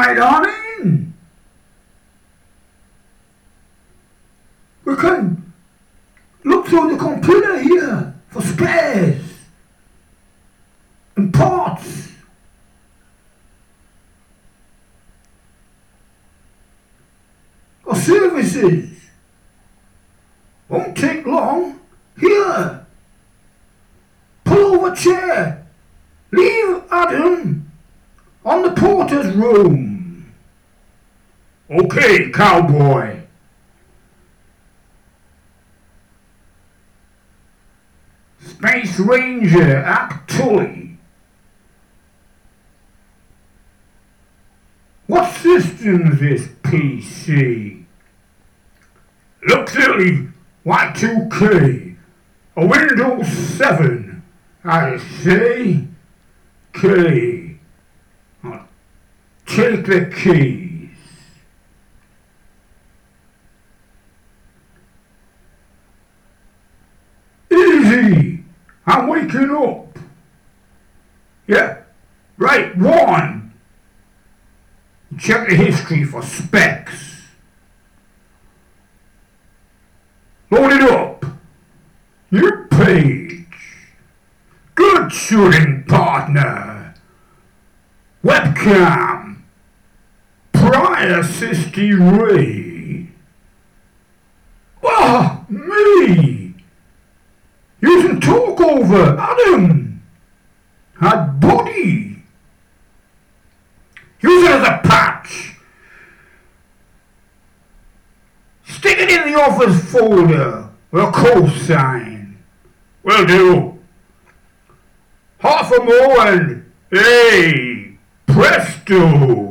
my darling. We can look through the computer here for spares and parts. Or services. Won't take long. Here. Pull over chair. Leave Adam on the porter's room. Okay, cowboy. Space Ranger Act Tully. What system's this PC? Looks silly. Y2K. A Windows 7. I say. K. I'll take the keys. Easy. I'm waking up. Yeah. Right. 1. Check the history for specs. Load it up. Your page. Good shooting, partner. Webcam. Prior 60 ray. Ah, me. Using talk over, Adam. Had body. Use it as a patch. Stick it in the office folder with a cosign. Will do. Half a more and hey, presto.